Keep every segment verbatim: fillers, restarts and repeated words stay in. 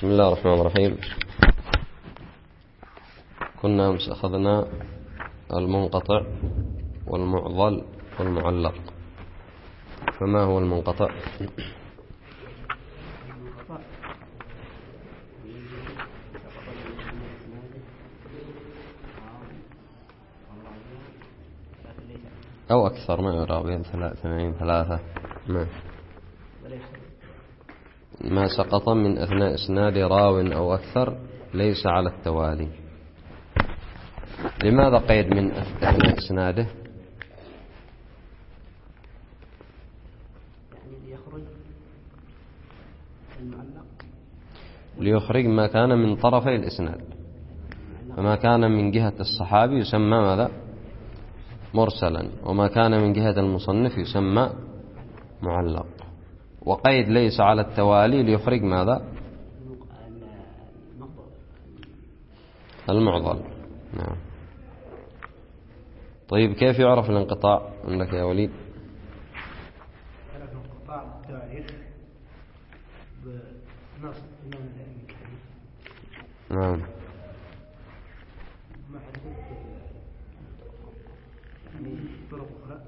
بسم الله الرحمن الرحيم. كنا أمس أخذنا المنقطع والمعضل والمعلق، فما هو المنقطع؟ أو أكثر، ما يرى بين ثلاثين ثلاثة ما ما سقط من أثناء إسناد راو أو أكثر ليس على التوالي. لماذا قيد من أثناء إسناده؟ ليخرج ما كان من طرفي الإسناد، فما كان من جهة الصحابي يسمى ماذا؟ مرسلا، وما كان من جهة المصنف يسمى معلق. وقيد ليس على التوالي ليخرج ماذا؟ المعضل. نعم. طيب كيف يعرف الانقطاع عندك يا وليد؟ يعرف الانقطاع بالتاريخ بنص إمام الأئمة الحديث. نعم. ما حدثت يعني طرق أخرى.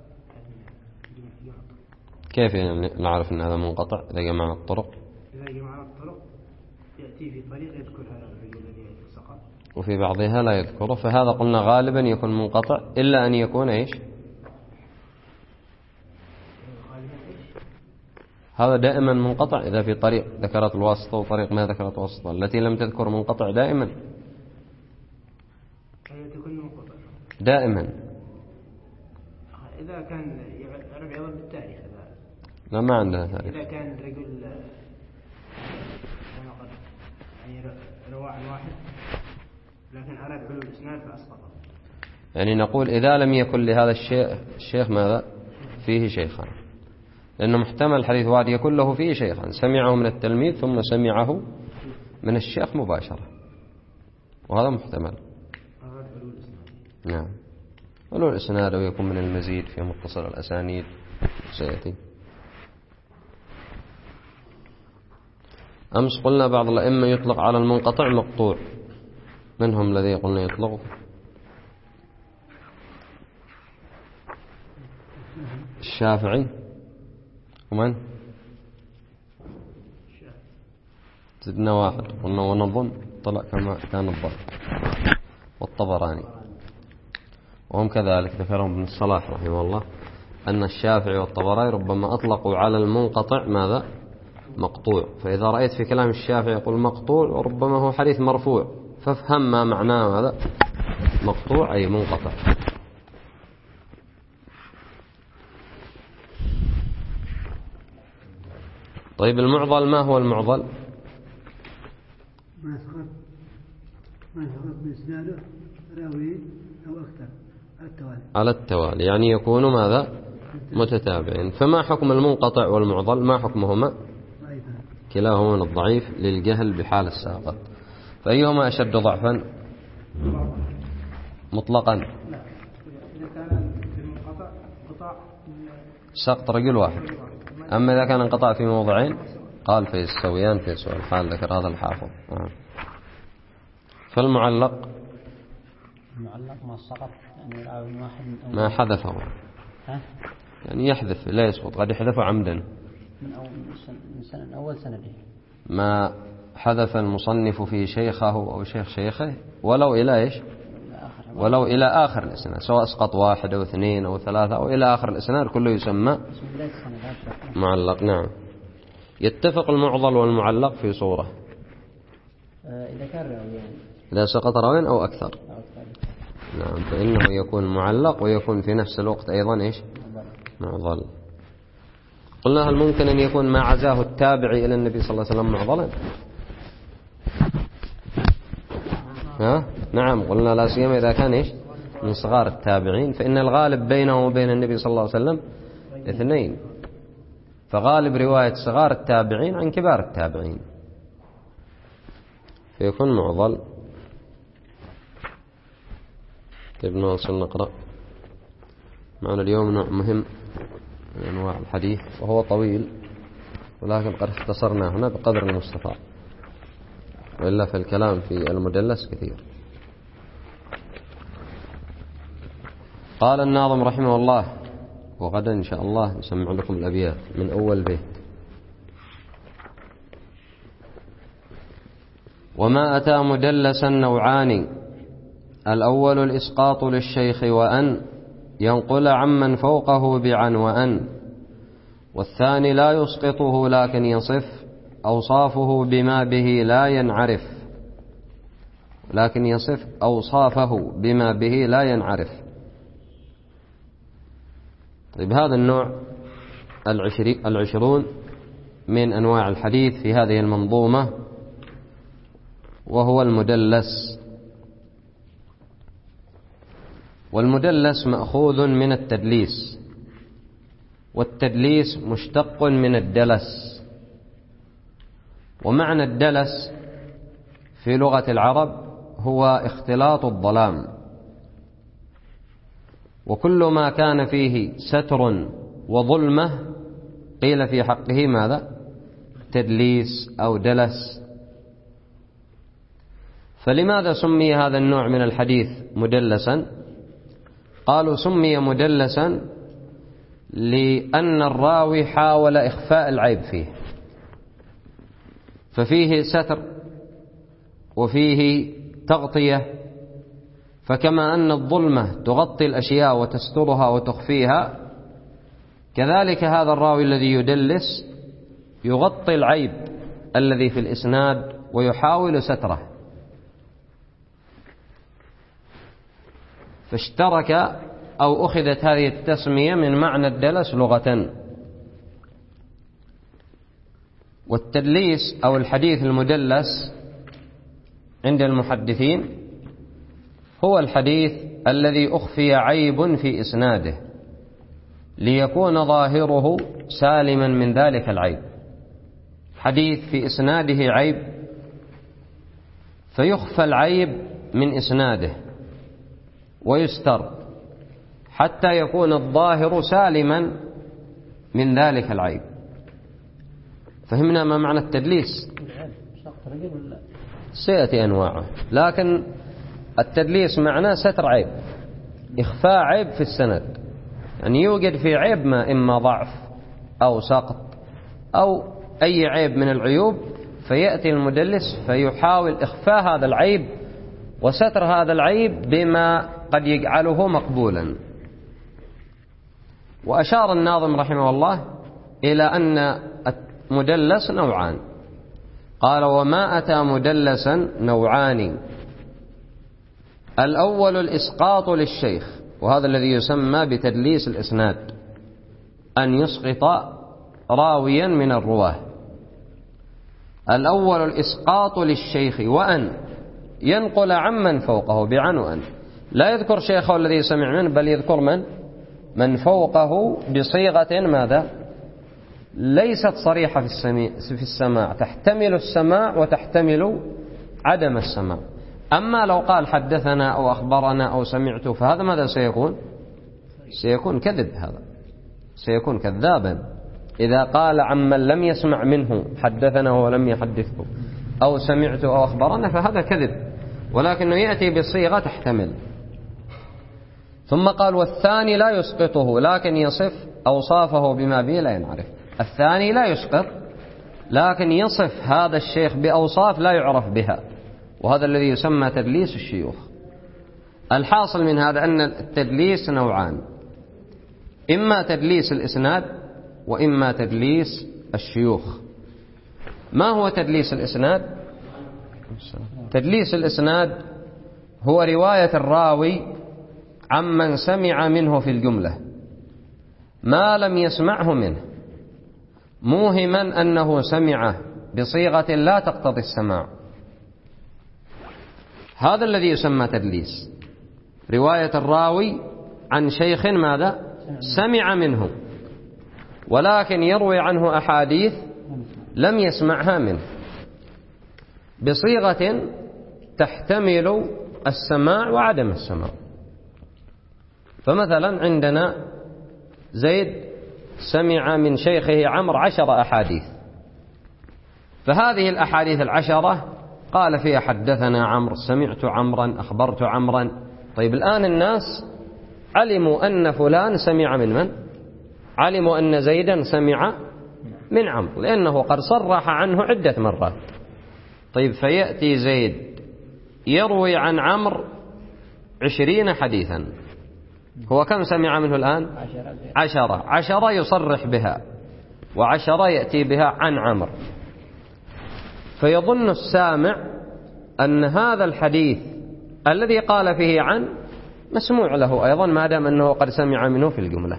كيف يعني نعرف أن هذا منقطع إذا جمعنا الطرق؟ إذا جمعنا الطرق يأتي في طريق يذكرها الرجل الذي سقط، وفي بعضها لا يذكره، فهذا قلنا غالبا يكون منقطع إلا أن يكون إيش؟ هذا دائما منقطع إذا في طريق ذكرت الواسطة وطريق ما ذكرت الواسطة. التي لم تذكر منقطع دائما دائما إذا كان يعرف أيضا بالتاريخ. لا، ما عندنا تاريخ. إذا كان رجل يعني روى عن واحد لكن أراد علو الإسناد فأسقطه. يعني نقول إذا لم يكن لهذا الشيخ الشيخ ماذا؟ فيه شيخان، لأنه محتمل الحديث واحد يكون له فيه شيخان، سمعه من التلميذ ثم سمعه من الشيخ مباشرة، وهذا محتمل. أراد علو الإسناد. نعم، علو الإسناد، ويكون من المزيد في متصل الأسانيد سيأتي. أمس قلنا بعض الأئمة يطلق على المنقطع مقطوع، منهم الذي قلنا يطلق الشافعي ومن زدنا واحد قلنا ونظن طلع كما كان الضبط، والطبراني، وهم كذلك ذكرهم ابن الصلاح رحمه الله أن الشافعي والطبراني ربما أطلقوا على المنقطع ماذا؟ مقطوع. فإذا رأيت في كلام الشافعي يقول مقطوع وربما هو حديث مرفوع، فافهم ما معناه هذا مقطوع أي منقطع. طيب المعضل، ما هو المعضل؟ ما سقط ما سقط بإسناده راوي أو أكثر على التوالي. على التوالي يعني يكون ماذا؟ متتابعين. فما حكم المنقطع والمعضل؟ ما حكمهما؟ كلاهما من الضعيف للجهل بحال الساقط. فأيهما أشد ضعفا مطلقا؟ إذا كان في المنقطع انقطاع سقط رجل واحد، أما إذا كان انقطاع في موضعين قال فيستويان في سؤال الحال، ذكر هذا الحافظ. آه. فالمعلق المعلق ما سقط يعني راوي واحد من ما حذفه، ها؟ يعني يحذف لا يسقط، قد يحذفه عمدا من أول من سنة أول سنة ما حذف المصنف في شيخه أو شيخ شيخه ولو إلى إيش؟ ولو إلى آخر الإسناد، سواء أسقط واحد أو اثنين أو ثلاثة أو إلى آخر الإسناد كله يسمى معلق. نعم. يتفق المعضل والمعلق في صورة إذا كان راويان، إذا سقط راوي أو أكثر. نعم، فإنه يكون معلق ويكون في نفس الوقت أيضا إيش؟ معضل. قلنا هل ممكن أن يكون ما عزاه التابعي إلى النبي صلى الله عليه وسلم معضلا؟ ها؟ نعم، قلنا لا سيما إذا كان إيش؟ من صغار التابعين، فإن الغالب بينه وبين النبي صلى الله عليه وسلم اثنين، فغالب رواية صغار التابعين عن كبار التابعين، فيكون معضل. طيب نواصل نقرأ. معنا اليوم نوع مهم من أنواع الحديث وهو طويل، ولكن قد اختصرنا هنا بقدر المستطاع. وإلا في الكلام في المدلس كثير. قال الناظم رحمه الله، وغدا إن شاء الله نسمع لكم الأبيات من أول بيت: وما أتى مدلسا نوعان، الأول الإسقاط للشيخ وأن ينقل عمن فوقه بعن وأن، والثاني لا يسقطه لكن يصف أوصافه بما به لا ينعرف، لكن يصف أوصافه بما به لا ينعرف. طيب، هذا النوع العشرون من أنواع الحديث في هذه المنظومة، وهو المدلس. والمدلس مأخوذ من التدليس، والتدليس مشتق من الدلس. ومعنى الدلس في لغة العرب هو اختلاط الظلام، وكل ما كان فيه ستر وظلمة قيل في حقه ماذا؟ تدليس أو دلس. فلماذا سمي هذا النوع من الحديث مدلسا؟ قالوا سمي مدلسا لأن الراوي حاول إخفاء العيب فيه، ففيه ستر وفيه تغطية. فكما أن الظلمة تغطي الأشياء وتسترها وتخفيها، كذلك هذا الراوي الذي يدلس يغطي العيب الذي في الإسناد ويحاول ستره. فاشترك أو أخذت هذه التسمية من معنى الدلس لغة. والتدليس أو الحديث المدلس عند المحدثين هو الحديث الذي أخفي عيب في إسناده ليكون ظاهره سالما من ذلك العيب. حديث في إسناده عيب فيخفى العيب من إسناده ويستر حتى يكون الظاهر سالما من ذلك العيب. فهمنا ما معنى التدليس؟ سيأتي أنواعه، لكن التدليس معناه ستر عيب، إخفاء عيب في السند، يعني يوجد في عيب ما إما ضعف أو سقط أو أي عيب من العيوب، فيأتي المدلس فيحاول إخفاء هذا العيب وستر هذا العيب بما قد يجعله مقبولا. وأشار الناظم رحمه الله إلى أن المدلس نوعان. قال: وما أتى مدلسا نوعان، الأول الإسقاط للشيخ، وهذا الذي يسمى بتدليس الإسناد، أن يسقط راويا من الرواه. الأول الإسقاط للشيخ وأن ينقل عمن فوقه بعن وأن، لا يذكر شيخه الذي سمع منه، بل يذكر من من فوقه بصيغة ماذا؟ ليست صريحة في السماع، تحتمل السماع وتحتمل عدم السماع. أما لو قال حدثنا أو أخبرنا أو سمعت، فهذا ماذا سيكون؟ سيكون كذب، هذا سيكون كذابا. إذا قال عمن لم يسمع منه حدثنا ولم يحدثه أو سمعت أو أخبرنا، فهذا كذب، ولكنه يأتي بصيغة تحتمل. ثم قال: والثاني لا يسقطه لكن يصف أوصافه بما به لا ينعرف. الثاني لا يسقط لكن يصف هذا الشيخ بأوصاف لا يعرف بها، وهذا الذي يسمى تدليس الشيوخ. الحاصل من هذا أن التدليس نوعان: إما تدليس الإسناد وإما تدليس الشيوخ. ما هو تدليس الإسناد؟ تدليس الإسناد هو رواية الراوي عمن سمع منه في الجملة ما لم يسمعه منه، موهما أنه سمعه بصيغة لا تقتضي السماع. هذا الذي يسمى تدليس، رواية الراوي عن شيخ ماذا؟ سمع منه، ولكن يروي عنه أحاديث لم يسمعها منه بصيغة تحتمل السماع وعدم السماع. فمثلا عندنا زيد سمع من شيخه عمرو عشر أحاديث، فهذه الأحاديث العشرة قال فيها حدثنا عمرو، سمعت عمرا، أخبرت عمرا. طيب الآن الناس علموا أن فلان سمع من من؟ علموا أن زيدا سمع من عمرو، لأنه قد صرح عنه عدة مرات. طيب فيأتي زيد يروي عن عمرو عشرين حديثا، هو كم سمع منه الآن؟ عشرة. عشرة يصرح بها، وعشرة يأتي بها عن عمرو. فيظن السامع أن هذا الحديث الذي قال فيه عن مسموع له أيضا، ما دام أنه قد سمع منه في الجملة.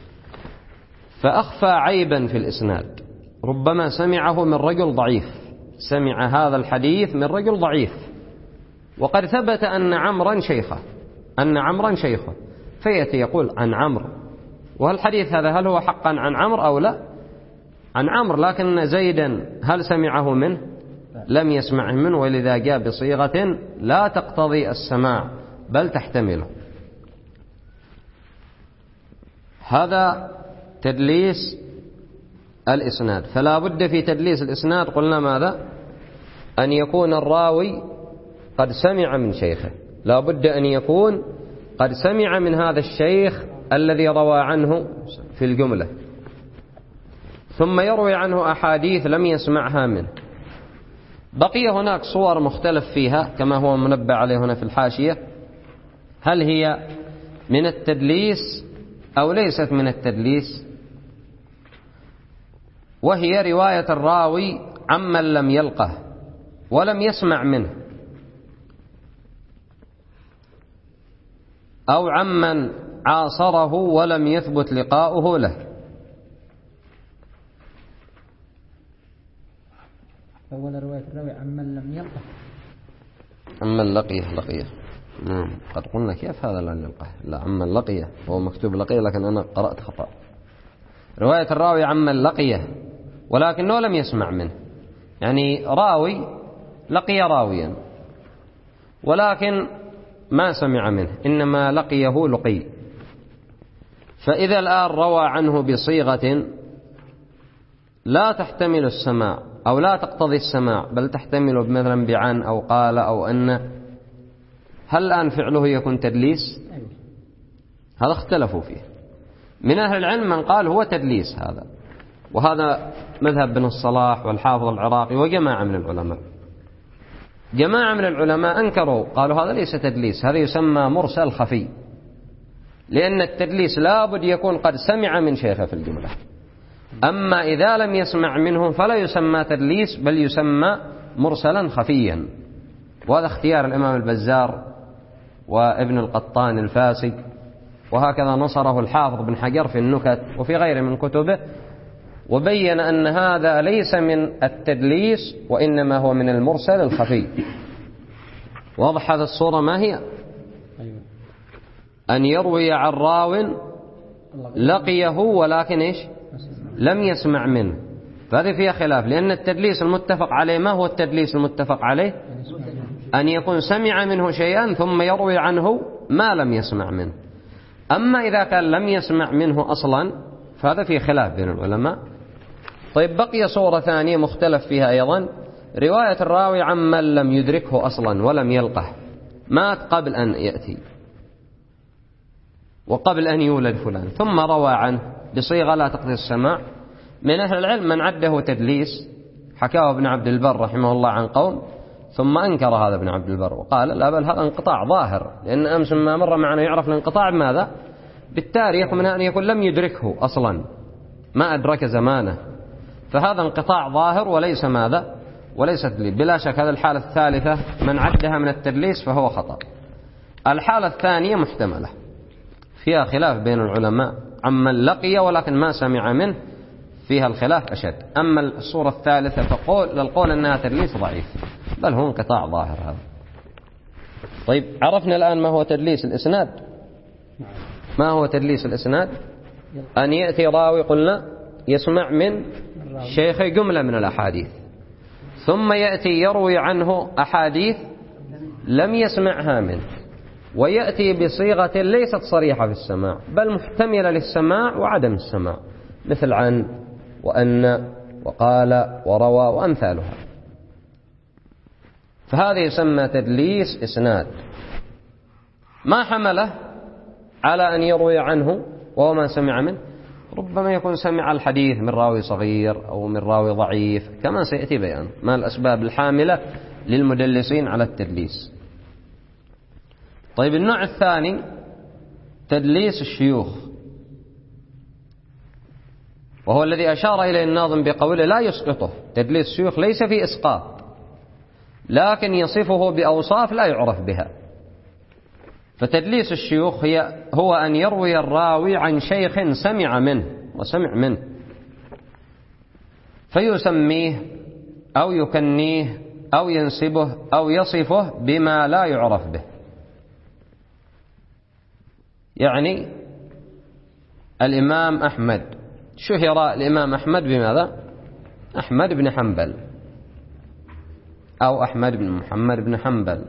فأخفى عيبا في الإسناد، ربما سمعه من رجل ضعيف، سمع هذا الحديث من رجل ضعيف، وقد ثبت أن عمرا شيخه، أن عمرا شيخه، فيأتي يقول عن عمرو، والحديث هذا هل هو حقا عن عمرو أو لا؟ عن عمرو، لكن زيدا هل سمعه منه؟ لم يسمعه منه، ولذا جاء بصيغة لا تقتضي السماع بل تحتمله. هذا تدليس الإسناد. فلا بد في تدليس الإسناد قلنا ماذا؟ أن يكون الراوي قد سمع من شيخه، لا بد أن يكون قد سمع من هذا الشيخ الذي روى عنه في الجملة، ثم يروي عنه أحاديث لم يسمعها منه. بقي هناك صور مختلف فيها كما هو منبه عليه هنا في الحاشية، هل هي من التدليس أو ليست من التدليس؟ وهي رواية الراوي عمن لم يلقه ولم يسمع منه، أو عمن عاصره ولم يثبت لقاؤه له. أول رواية الراوي عمن لم يلقه، عمن لقيه لقيه مم. قد قلنا كيف هذا لن يلقه؟ لا، عمن لقيه، هو مكتوب لقيه لكن أنا قرأت خطأ. رواية الراوي عمن لقيه ولكنه لم يسمع منه، يعني راوي لقي راويا ولكن ما سمع منه، إنما لقيه لقي. فإذا الآن روى عنه بصيغة لا تحتمل السماع أو لا تقتضي السماع بل تحتمل مثلا بعن أو قال أو أن، هل الآن فعله يكون تدليس؟ هذا اختلفوا فيه. من أهل العلم من قال هو تدليس هذا، وهذا مذهب بن الصلاح والحافظ العراقي وجماعة من العلماء. جماعة من العلماء أنكروا، قالوا هذا ليس تدليس، هذا يسمى مرسل خفي، لأن التدليس لا بد يكون قد سمع من شيخه في الجملة. أما إذا لم يسمع منهم فلا يسمى تدليس بل يسمى مرسلا خفيا. وهذا اختيار الإمام البزار وابن القطان الفاسي، وهكذا نصره الحافظ بن حجر في النكت وفي غيره من كتبه، وبين أن هذا ليس من التدليس وإنما هو من المرسل الخفي. واضح هذا الصورة ما هي؟ أن يروي عن راو لقيه ولكن إيش؟ لم يسمع منه، فهذه فيها خلاف، لأن التدليس المتفق عليه ما هو التدليس المتفق عليه؟ أن يكون سمع منه شيئا ثم يروي عنه ما لم يسمع منه. أما إذا كان لم يسمع منه أصلا فهذا فيه خلاف بين العلماء. طيب بقي صورة ثانية مختلف فيها أيضا، رواية الراوي عمن لم يدركه أصلا ولم يلقه، مات قبل أن يأتي وقبل أن يولد فلان ثم روى عنه بصيغة لا تقتضي السماع. من أهل العلم من عده تدليس، حكاه ابن عبد البر رحمه الله عن قوم، ثم أنكر هذا ابن عبد البر وقال لا بل هذا انقطاع ظاهر، لأن أمس ما مر معنا يعرف الانقطاع بماذا؟ بالتاريخ، من أن يكون لم يدركه أصلا، ما أدرك زمانه، فهذا انقطاع ظاهر وليس ماذا؟ وليس تدليس. بلا شك هذا الحالة الثالثة من عدها من التدليس فهو خطأ. الحالة الثانية محتملة، فيها خلاف بين العلماء، عمن لقي ولكن ما سمع منه فيها الخلاف أشد. أما الصورة الثالثة فقول للقول أنها تدليس ضعيف، بل هو انقطاع ظاهر هذا. طيب عرفنا الآن ما هو تدليس الإسناد. ما هو تدليس الإسناد؟ أن يأتي راوي قلنا يسمع من شيخ جملة من الأحاديث، ثم يأتي يروي عنه أحاديث لم يسمعها منه، ويأتي بصيغة ليست صريحة في السماع بل محتملة للسماع وعدم السماع، مثل عن وأن وقال وروى وأمثالها. فهذا يسمى تدليس إسناد. ما حمله على أن يروي عنه وهو ما سمع منه؟ ربما يكون سمع الحديث من راوي صغير أو من راوي ضعيف، كما سيأتي بيان ما الأسباب الحاملة للمدلسين على التدليس. طيب النوع الثاني تدليس الشيوخ، وهو الذي أشار إليه الناظم بقوله لا يسقطه. تدليس الشيوخ ليس في إسقاط، لكن يصفه بأوصاف لا يعرف بها. فتدليس الشيوخ هي هو أن يروي الراوي عن شيخ سمع منه وسمع منه، فيسميه أو يكنيه أو ينسبه أو يصفه بما لا يعرف به. يعني الإمام أحمد، شهر الإمام أحمد بماذا؟ أحمد بن حنبل أو أحمد بن محمد بن حنبل.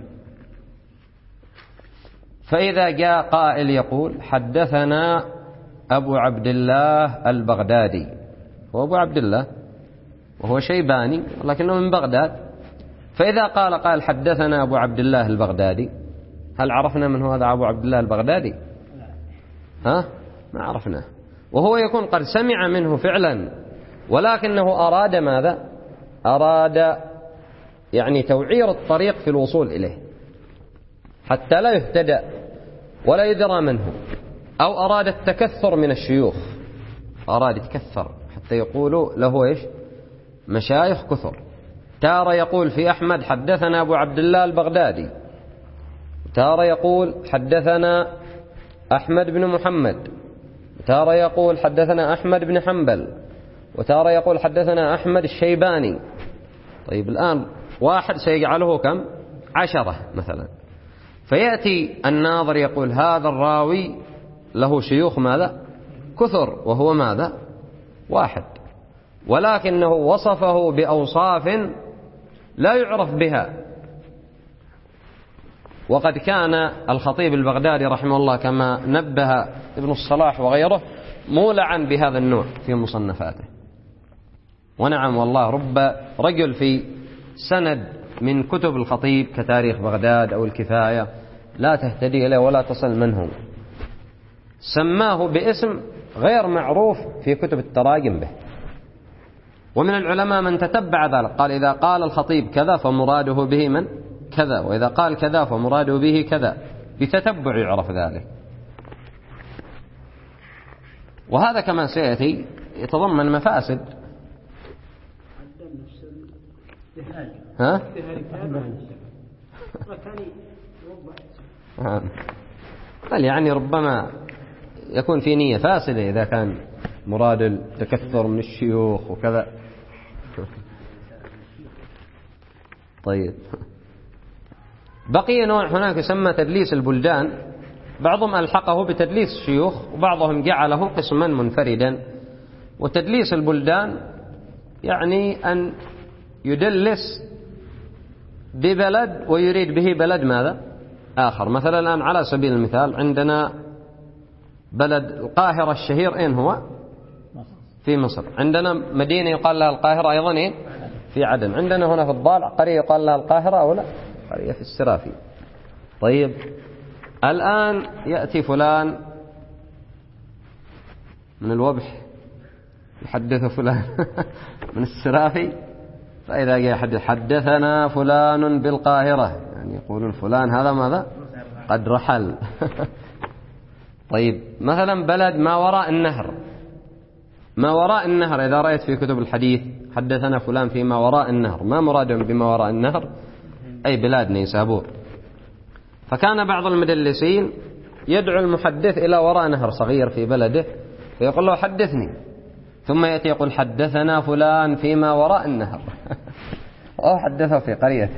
فإذا جاء قائل يقول حدثنا أبو عبد الله البغدادي، وأبو عبد الله وهو شيباني لكنه من بغداد، فإذا قال قال حدثنا أبو عبد الله البغدادي، هل عرفنا من هو هذا أبو عبد الله البغدادي؟ ها؟ ما عرفناه. وهو يكون قد سمع منه فعلا، ولكنه أراد ماذا؟ أراد يعني توعير الطريق في الوصول إليه حتى لا يهتدى ولا يدرى منه، أو أراد التكثر من الشيوخ، أراد يتكثر حتى يقولوا له إيش؟ مشايخ كثر. تارة يقول في أحمد حدثنا أبو عبد الله البغدادي، تارة يقول حدثنا أحمد بن محمد، تارة يقول حدثنا أحمد بن حنبل، وتارة يقول حدثنا أحمد الشيباني. طيب الآن واحد سيجعله كم؟ عشرة مثلا. فيأتي الناظر يقول هذا الراوي له شيوخ ماذا؟ كثر، وهو ماذا؟ واحد، ولكنه وصفه بأوصاف لا يعرف بها. وقد كان الخطيب البغدادي رحمه الله كما نبه ابن الصلاح وغيره مولعا بهذا النوع في مصنفاته. ونعم والله رب رجل في سند من كتب الخطيب كتاريخ بغداد أو الكفاية لا تهتدي إليه ولا تصل منه، سماه باسم غير معروف في كتب التراجم به. ومن العلماء من تتبع ذلك، قال إذا قال الخطيب كذا فمراده به من كذا، وإذا قال كذا فمراده به كذا، بتتبع يعرف ذلك. وهذا كما سيأتي يتضمن مفاسد. ها؟ قال يعني ربما يكون في نية فاسدة إذا كان مراد التكثر من الشيوخ وكذا. طيب بقي نوع هناك يسمى تدليس البلدان، بعضهم ألحقه بتدليس الشيوخ وبعضهم جعله قسما منفردا. وتدليس البلدان يعني أن يدلس ببلد ويريد به بلد ماذا؟ آخر. مثلا الآن على سبيل المثال عندنا بلد القاهرة الشهير أين هو؟ في مصر. عندنا مدينة يقال لها القاهرة أيضا أين؟ في عدن. عندنا هنا في الضالع قرية يقال لها القاهرة أو لا؟ قرية في السرافي. طيب الآن يأتي فلان من الوبح يحدث فلان من السرافي، فإذا جاء حدث حدثنا فلان بالقاهرة، يعني يقولون فلان هذا ماذا؟ قد رحل. طيب مثلا بلد ما وراء النهر، ما وراء النهر إذا رأيت في كتب الحديث حدثنا فلان فيما وراء النهر، ما مرادهم بما وراء النهر؟ أي بلاد نيسابور. فكان بعض المدلسين يدعو المحدث إلى وراء نهر صغير في بلده فيقول له حدثني، ثم يأتي يقول حدثنا فلان فيما وراء النهر أو حدثه في قريته.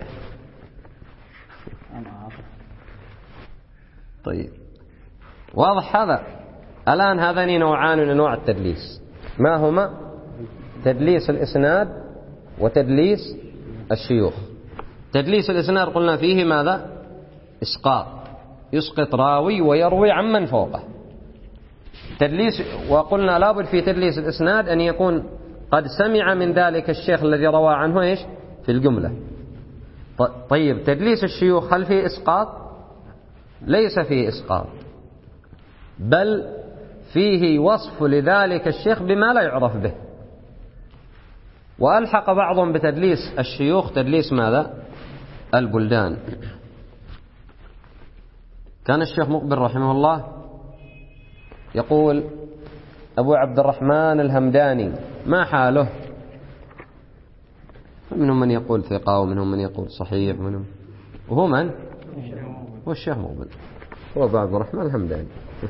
طيب واضح هذا؟ الآن هذان نوعان من أنواع التدليس، ما هما؟ تدليس الإسناد وتدليس الشيوخ. تدليس الإسناد قلنا فيه ماذا؟ إسقاط، يسقط راوي ويروي عمن فوقه. تدليس، وقلنا لابد في تدليس الإسناد أن يكون قد سمع من ذلك الشيخ الذي روى عنه إيش؟ في الجملة. طيب تدليس الشيوخ هل فيه إسقاط؟ ليس فيه إسقاط، بل فيه وصف لذلك الشيخ بما لا يعرف به. وألحق بعضهم بتدليس الشيوخ تدليس ماذا؟ البلدان. كان الشيخ مقبل رحمه الله يقول أبو عبد الرحمن الهمداني ما حاله؟ منهم من يقول ثقة ومنهم من يقول صحيح منهم، وهو من؟ هو الشيخ مقبل، هو أبو عبد الرحمن الهمداني.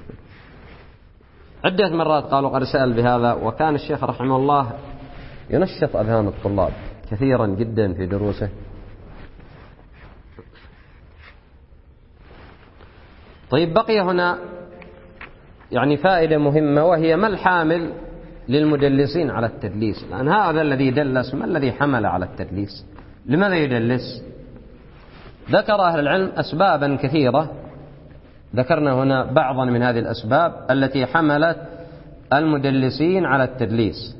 عدة مرات قالوا قد سأل بهذا، وكان الشيخ رحمه الله ينشط أذهان الطلاب كثيرا جدا في دروسه. طيب بقي هنا يعني فائدة مهمة، وهي ما الحامل للمدلسين على التدليس؟ لأن هذا الذي دلس ما الذي حمل على التدليس؟ لماذا يدلس؟ ذكر أهل العلم أسبابا كثيرة، ذكرنا هنا بعضا من هذه الأسباب التي حملت المدلسين على التدليس.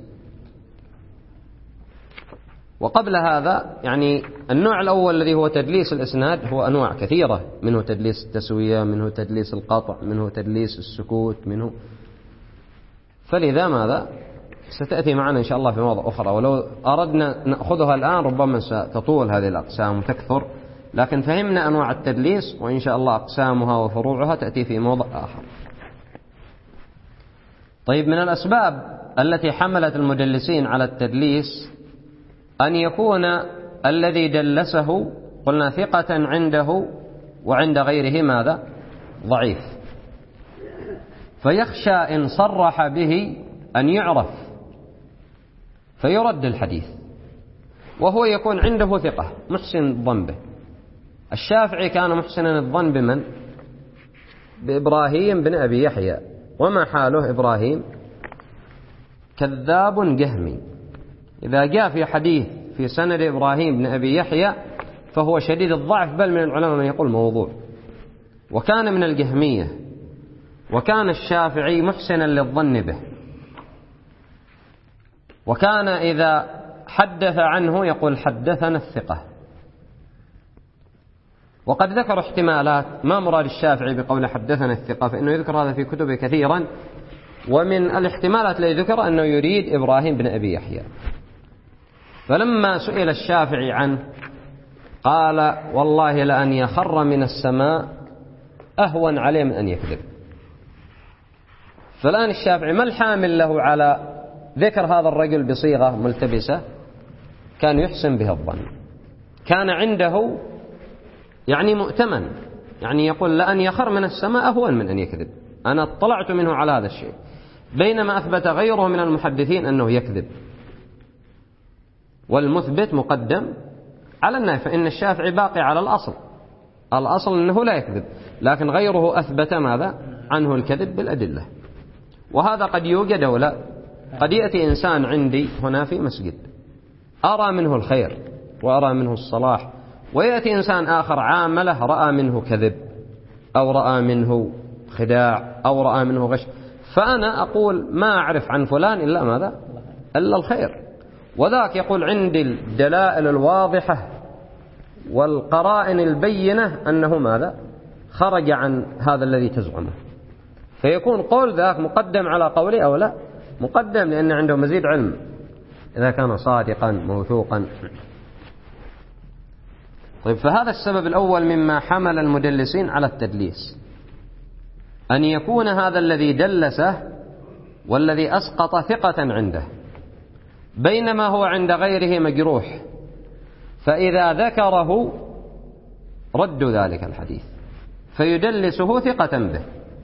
وقبل هذا يعني النوع الأول الذي هو تدليس الإسناد هو أنواع كثيرة، منه تدليس التسوية، منه تدليس القطع، منه تدليس السكوت، منه. فلذا ماذا ستأتي معنا إن شاء الله في مواضع أخرى، ولو أردنا نأخذها الآن ربما ستطول هذه الأقسام وتكثر، لكن فهمنا أنواع التدليس، وإن شاء الله أقسامها وفروعها تأتي في موضع آخر. طيب من الأسباب التي حملت المدلسين على التدليس أن يكون الذي دلسه قلنا ثقة عنده وعند غيره ماذا؟ ضعيف، فيخشى إن صرح به أن يعرف فيرد الحديث، وهو يكون عنده ثقة محسن الظن به. الشافعي كان محسنا الظن بمن؟ بإبراهيم بن أبي يحيى، وما حاله إبراهيم؟ كذاب جهمي، إذا جاء في حديث في سند إبراهيم بن أبي يحيى فهو شديد الضعف، بل من العلماء من يقول موضوع، وكان من الجهمية. وكان الشافعي محسنا للظن به، وكان إذا حدث عنه يقول حدثنا الثقة. وقد ذكر احتمالات ما مراد الشافعي بقول حدثنا الثقة، فإنه يذكر هذا في كتبه كثيرا، ومن الاحتمالات التي ذكر أنه يريد إبراهيم بن أبي يحيى. فلما سئل الشافعي عنه قال والله لأن يخر من السماء أهون عليه من أن يكذب. فالآن الشافعي ما الحامل له على ذكر هذا الرجل بصيغة ملتبسة؟ كان يحسن به الظن، كان عنده يعني مؤتمن، يعني يقول لأن يخر من السماء أهون من أن يكذب، أنا اطلعت منه على هذا الشيء، بينما أثبت غيره من المحدثين أنه يكذب. والمثبت مقدم على النافي، فإن الشافعي باقي على الأصل، الأصل أنه لا يكذب، لكن غيره أثبت ماذا؟ عنه الكذب بالأدلة. وهذا قد يوجد أو لا. قد يأتي إنسان عندي هنا في مسجد أرى منه الخير وأرى منه الصلاح، ويأتي إنسان آخر عامله رأى منه كذب أو رأى منه خداع أو رأى منه غش، فأنا أقول ما أعرف عن فلان إلا ماذا؟ إلا الخير. وذاك يقول عندي الدلائل الواضحة والقرائن البينة أنه ماذا؟ خرج عن هذا الذي تزعمه، فيكون قول ذاك مقدم على قولي أو لا؟ مقدم، لأن عنده مزيد علم إذا كان صادقا موثوقا. طيب فهذا السبب الأول مما حمل المدلسين على التدليس، أن يكون هذا الذي دلسه والذي أسقط ثقة عنده، بينما هو عند غيره مجروح، فإذا ذكره ردوا ذلك الحديث فيدلسه ثقة به.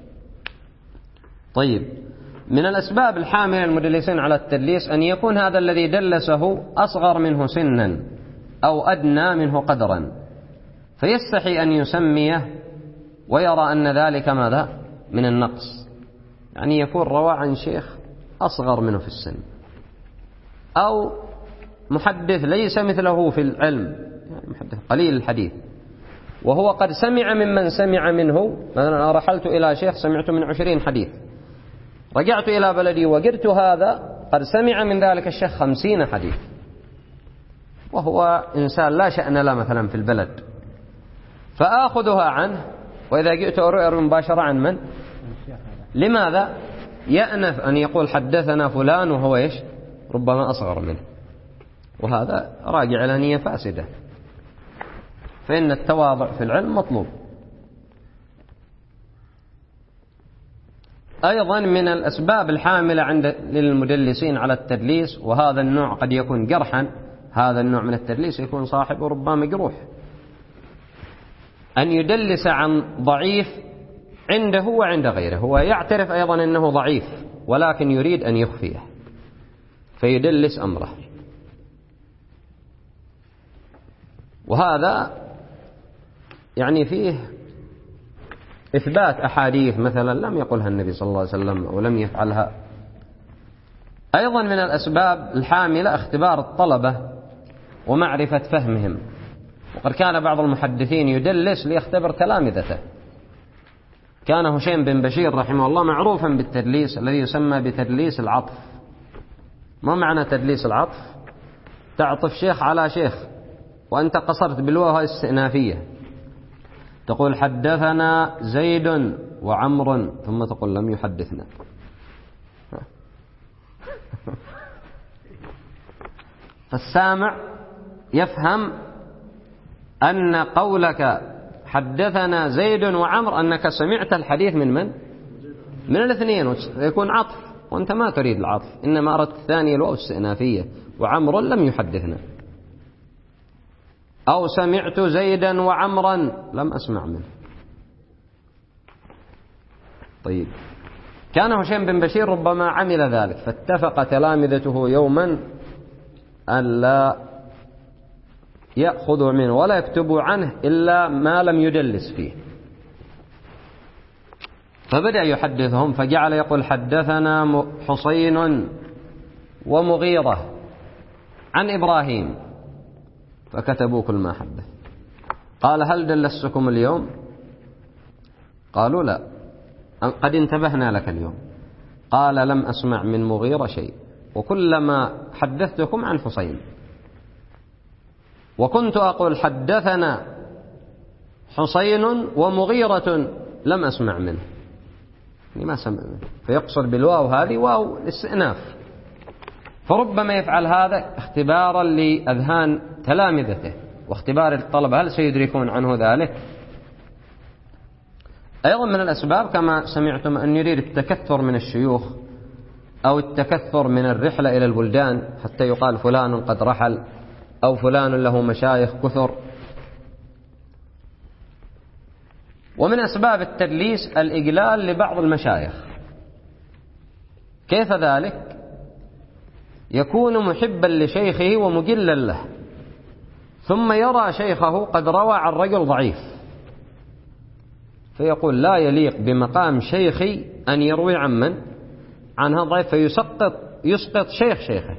طيب من الأسباب الحاملة المدلسين على التدليس أن يكون هذا الذي دلسه أصغر منه سنا أو أدنى منه قدرا، فيستحي أن يسميه ويرى أن ذلك ماذا؟ من النقص، يعني يكون روى عن شيخ أصغر منه في السن، أو محدث ليس مثله في العلم، يعني محدث قليل الحديث، وهو قد سمع ممن سمع منه. مثلا أنا رحلت إلى شيخ سمعت من عشرين حديث، رجعت إلى بلدي وجدت هذا قد سمع من ذلك الشيخ خمسين حديث، وهو إنسان لا شأن له مثلا في البلد، فآخذها عنه، وإذا جئت أروي مباشرة عن من؟ لماذا؟ يأنف أن يقول حدثنا فلان وهو إيش؟ ربما أصغر منه، وهذا راجع إلى نية فاسدة، فإن التواضع في العلم مطلوب. أيضا من الأسباب الحاملة عند للمدلسين على التدليس، وهذا النوع قد يكون جرحا، هذا النوع من التدليس يكون صاحبه ربما مجروح، أن يدلس عن ضعيف عنده وعند غيره، هو يعترف أيضا أنه ضعيف ولكن يريد أن يخفيه فيدلس أمره، وهذا يعني فيه إثبات أحاديث مثلا لم يقلها النبي صلى الله عليه وسلم أو لم يفعلها. أيضا من الأسباب الحاملة اختبار الطلبة ومعرفة فهمهم، وقد كان بعض المحدثين يدلس ليختبر تلامذته. كان هشيم بن بشير رحمه الله معروفا بالتدليس الذي يسمى بتدليس العطف. ما معنى تدليس العطف؟ تعطف شيخ على شيخ وأنت قصرت بالواو الاستئنافية، تقول حدثنا زيد وعمر ثم تقول لم يحدثنا. فالسامع يفهم أن قولك حدثنا زيد وعمر أنك سمعت الحديث من من؟ من الاثنين، يكون عطف وأنت ما تريد العطف، إنما أردت الثانية الواو الاستئنافية، وعمر لم يحدثنا. أو سمعت زيدا وعمرا لم أسمع منه. طيب، كان هشيم بن بشير ربما عمل ذلك، فاتفق تلامذته يوما أن لا يأخذوا منه ولا يكتبوا عنه إلا ما لم يدلس فيه، فبدأ يحدثهم، فجعل يقول حدثنا حسين ومغيرة عن إبراهيم، فكتبوا كل ما حدث. قال هل دلستكم اليوم؟ قالوا لا، قد انتبهنا لك اليوم. قال لم أسمع من مغيرة شيء، وكلما حدثتكم عن حسين، وكنت أقول حدثنا حسين ومغيرة لم أسمع منه، ما سمع منه، فيقصد بالواو هذه واو الاستئناف. فربما يفعل هذا اختبارا لأذهان تلامذته واختبار الطلبة هل سيدركون عنه ذلك. أيضا من الأسباب كما سمعتم أن يريد التكثر من الشيوخ أو التكثر من الرحلة إلى البلدان، حتى يقال فلان قد رحل أو فلان له مشايخ كثر. ومن أسباب التدليس الإجلال لبعض المشايخ. كيف ذلك؟ يكون محبا لشيخه ومجلا له، ثم يرى شيخه قد روى عن رجل ضعيف، فيقول لا يليق بمقام شيخي أن يروي عن من؟ عن هذا الضعيف، فيسقط يسقط شيخ شيخه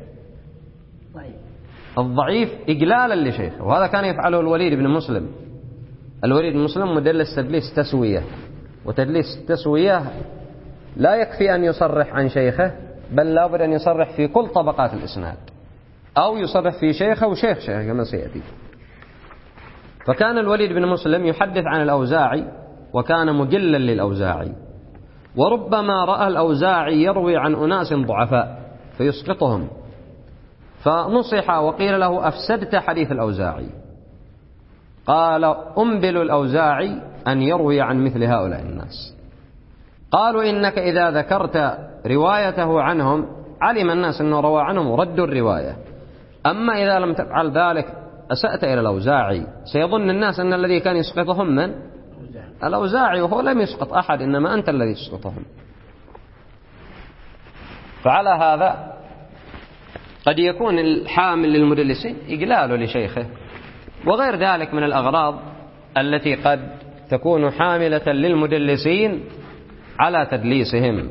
الضعيف إجلالا لشيخه. وهذا كان يفعله الوليد بن مسلم. الوليد بن مسلم مدلس تدليس تسوية، وتدليس التسوية لا يكفي أن يصرح عن شيخه، بل لا بد أن يصرح في كل طبقات الإسناد، أو يصرح في شيخه وشيخ شيخه كما سيأتي. فكان الوليد بن مسلم يحدث عن الأوزاعي، وكان مجلا للأوزاعي، وربما رأى الأوزاعي يروي عن أناس ضعفاء فيسقطهم، فنصح وقيل له أفسدت حديث الأوزاعي. قال أنبل الأوزاعي أن يروي عن مثل هؤلاء الناس. قالوا إنك إذا ذكرت روايته عنهم علم الناس أنه روى عنهم وردوا الرواية، أما إذا لم تفعل ذلك أسأت إلى الأوزاعي، سيظن الناس أن الذي كان يسقطهم من؟ الأوزاعي، وهو لم يسقط أحد، إنما أنت الذي تسقطهم. فعلى هذا قد يكون الحامل للمدلسين إجلاله لشيخه، وغير ذلك من الأغراض التي قد تكون حاملة للمدلسين على تدليسهم.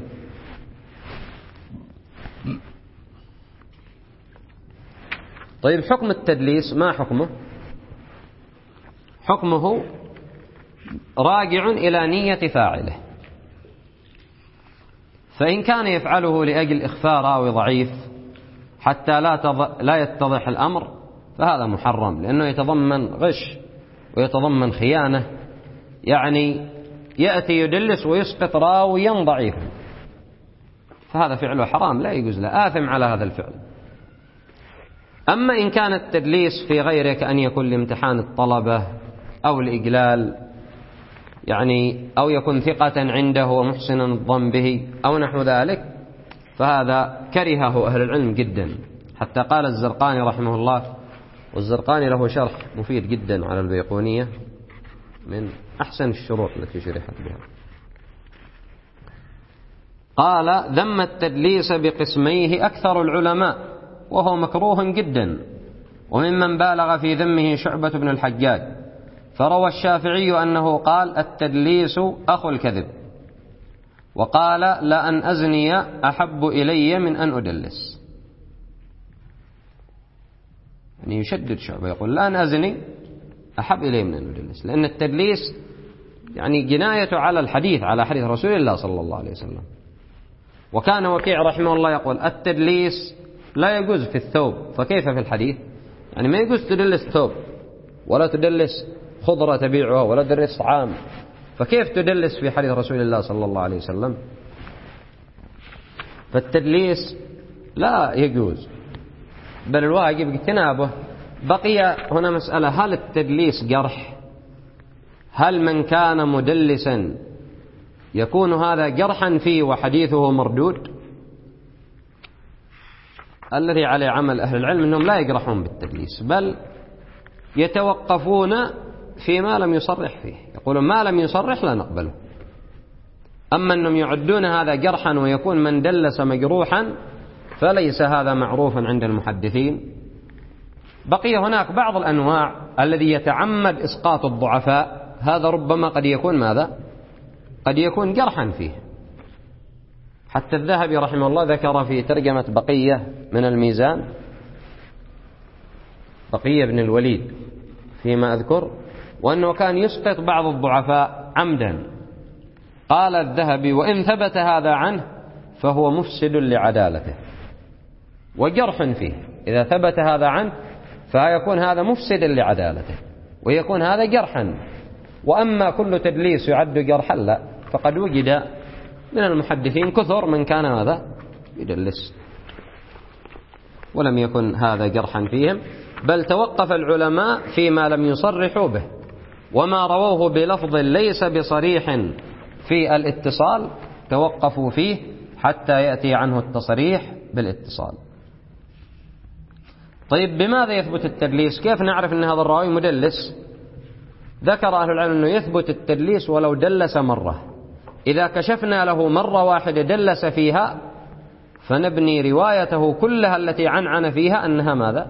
طيب، حكم التدليس ما حكمه؟ حكمه راجع إلى نية فاعله، فإن كان يفعله لأجل إخفاء راوي ضعيف حتى لا تض... لا يتضح الأمر، فهذا محرم، لأنه يتضمن غش ويتضمن خيانة، يعني يأتي يدلس ويسقط راويا ضعيفا، فهذا فعله حرام لا يجوز له، آثم على هذا الفعل. أما إن كان التدليس في غيره كأن يكون لامتحان الطلبة أو الإجلال، يعني أو يكون ثقة عنده ومحسنا الظن به أو نحو ذلك، فهذا كرهه أهل العلم جدا، حتى قال الزرقاني رحمه الله، والزرقاني له شرح مفيد جدا على البيقونية من أحسن الشروح التي شرحت بها، قال: ذم التدليس بقسميه أكثر العلماء وهو مكروه جدا، وممن بالغ في ذمه شعبة بن الحجاج، فروى الشافعي أنه قال: التدليس أخو الكذب، وقال: لا أن أزني أحب إلي من أن أدلس. يعني يشدد شعبة، يقول: لا أن أزني أحب إلي من أن أدلس، لأن التدليس يعني جناية على الحديث، على حديث رسول الله صلى الله عليه وسلم. وكان وكيع رحمه الله يقول: التدليس لا يجوز في الثوب، فكيف في الحديث؟ يعني ما يجوز تدلس ثوب، ولا تدلس خضرة تبيعها، ولا تدلس طعام، فكيف تدلس في حديث رسول الله صلى الله عليه وسلم؟ فالتدليس لا يجوز، بل الواجب اجتنابه. بقي هنا مسألة: هل التدليس جرح؟ هل من كان مدلسا يكون هذا جرحا فيه وحديثه مردود؟ الذي عليه عمل أهل العلم أنهم لا يجرحون بالتدليس، بل يتوقفون فيما لم يصرح فيه، يقولون ما لم يصرح لا نقبله. أما أنهم يعدون هذا جرحا ويكون من دلس مجروحا فليس هذا معروفا عند المحدثين. بقي هناك بعض الأنواع الذي يتعمد إسقاط الضعفاء، هذا ربما قد يكون ماذا؟ قد يكون جرحا فيه. حتى الذهبي رحمه الله ذكر في ترجمة بقية من الميزان، بقية بن الوليد فيما أذكر، وأنه كان يسقط بعض الضعفاء عمدا. قال الذهبي: وإن ثبت هذا عنه فهو مفسد لعدالته وجرح فيه. إذا ثبت هذا عنه فيكون هذا مفسد لعدالته ويكون هذا جرحا. وأما كل تدليس يعد جرحا لا، فقد وجد من المحدثين كثر من كان هذا يدلس ولم يكن هذا جرحا فيهم، بل توقف العلماء فيما لم يصرحوا به، وما رووه بلفظ ليس بصريح في الاتصال توقفوا فيه حتى يأتي عنه التصريح بالاتصال. طيب بماذا يثبت التدليس؟ كيف نعرف أن هذا الراوي مدلس؟ ذكر أهل العلم أنه يثبت التدليس ولو دلس مرة. إذا كشفنا له مرة واحدة دلس فيها فنبني روايته كلها التي عنعن فيها أنها ماذا؟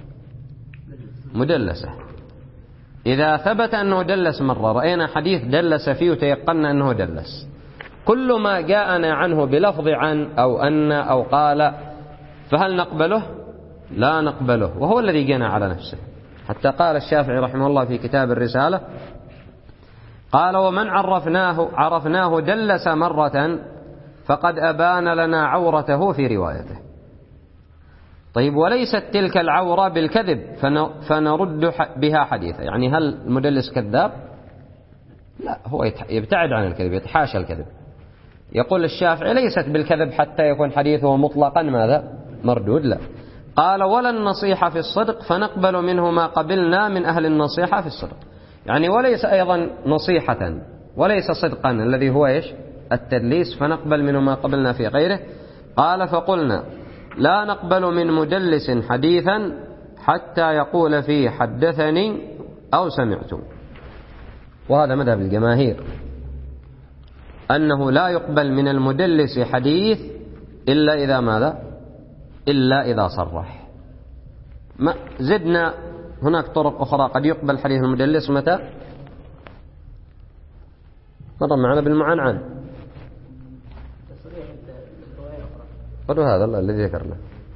مدلسة. إذا ثبت أنه دلس مرة، رأينا حديث دلس فيه وتيقنا أنه دلس، كل ما جاءنا عنه بلفظ عن أو أن أو قال فهل نقبله؟ لا نقبله، وهو الذي جنى على نفسه. حتى قال الشافعي رحمه الله في كتاب الرسالة، قال: ومن عرفناه عرفناه دلس مرة فقد أبان لنا عورته في روايته. طيب وليست تلك العورة بالكذب فنرد بها حديثا. يعني هل المدلس كذاب؟ لا، هو يبتعد عن الكذب، يتحاشى الكذب. يقول الشافعي: ليست بالكذب حتى يكون حديثه مطلقا ماذا؟ مردود. لا. قال: ولا النصيحة في الصدق فنقبل منه ما قبلنا من أهل النصيحة في الصدق. يعني وليس أيضا نصيحة وليس صدقا الذي هو إيش؟ التدليس، فنقبل منه ما قبلنا في غيره. قال: فقلنا لا نقبل من مدلس حديثا حتى يقول فيه حدثني أو سمعت. وهذا مذهب الجماهير، أنه لا يقبل من المدلس حديث إلا إذا ماذا؟ إلا إذا صرح. ما زدنا هناك طرق أخرى قد يقبل حديث المدلس متى؟ مر معنا بالمعنعن، قالوا هذا الله الذي ذكرنا.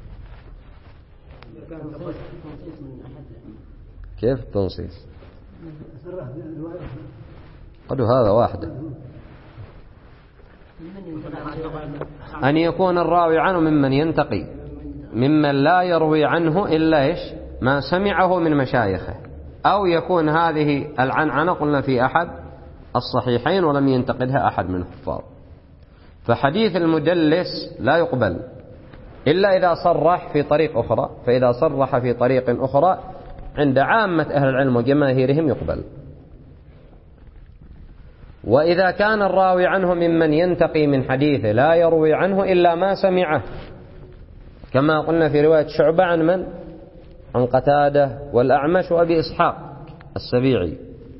كيف التنصيص؟ قالوا هذا واحدة، أن يكون الراوي عنه ممن ينتقي، ممن لا يروي عنه إلا إيش؟ ما سمعه من مشايخه، أو يكون هذه العنعنة قلنا في أحد الصحيحين ولم ينتقدها أحد من الحفاظ. فحديث المدلس لا يقبل إلا إذا صرح في طريق أخرى، فإذا صرح في طريق أخرى عند عامة أهل العلم وجماهيرهم يقبل. وإذا كان الراوي عنه ممن ينتقي من حديثه لا يروي عنه إلا ما سمعه، كما قلنا في رواية شعبة عن من؟ عن قتادة والأعمش وأبي إسحاق السبيعي،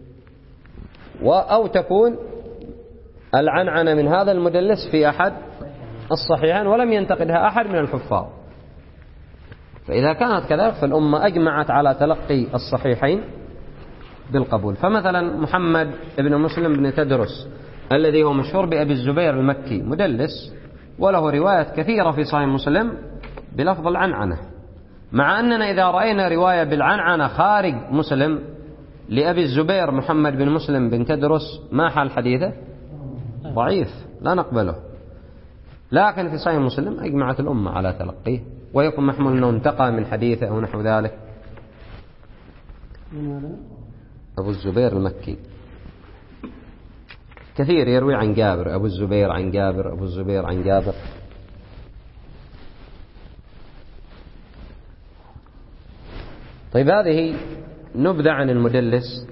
أو تكون العنعنة من هذا المدلس في أحد الصحيحين ولم ينتقدها أحد من الحفاظ. فإذا كانت كذلك فالأمة أجمعت على تلقي الصحيحين بالقبول. فمثلا محمد بن مسلم بن تدرس الذي هو مشهور بأبي الزبير المكي مدلس، وله رواية كثيرة في صحيح مسلم بلفظ العنعنة، مع أننا إذا رأينا رواية بالعنعنة خارج مسلم لأبي الزبير محمد بن مسلم بن تدرس ما حال حديثه؟ ضعيف لا نقبله. لكن في صحيح مسلم أجمعت الأمة على تلقيه، ويكون محمول أنه انتقى من حديثه أو نحو ذلك. أبو الزبير المكي كثير يروي عن جابر، أبو الزبير عن جابر، أبو الزبير عن جابر. طيب هذه نبذة عن المدلس.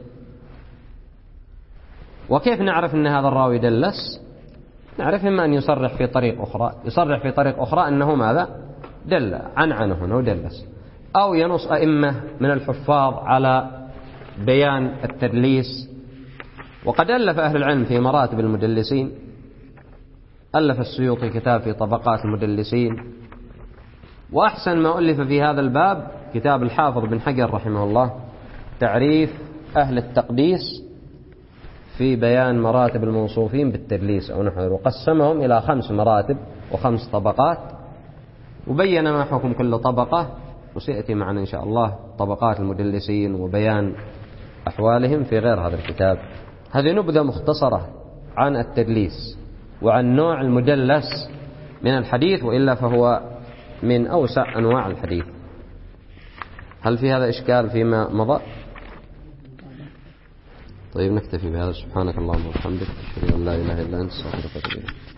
وكيف نعرف أن هذا الراوي دلس؟ نعرف إما أن يصرح في طريق أخرى، يصرح في طريق أخرى أنه ماذا؟ دل عن عنه أنه دلس، أو ينص أئمة من الحفاظ على بيان التدليس. وقد ألف أهل العلم في مراتب المدلسين، ألف السيوطي كتاب في طبقات المدلسين، وأحسن ما ألف في هذا الباب كتاب الحافظ بن حجر رحمه الله تعريف أهل التقديس في بيان مراتب الموصوفين بالتدليس أو نحو، وقسمهم إلى خمس مراتب وخمس طبقات، وبين ما حكم كل طبقة، وسيأتي معنا إن شاء الله طبقات المدلسين وبيان أحوالهم في غير هذا الكتاب. هذه نبذة مختصرة عن التدليس وعن نوع المدلس من الحديث، وإلا فهو من أوسع أنواع الحديث. هل في هذا إشكال فيما مضى؟ طيب نكتفي بهذا. سبحانك اللهم وبحمدك، أشهد أن لا إله إلا أنت، أستغفرك وأتوب إليك.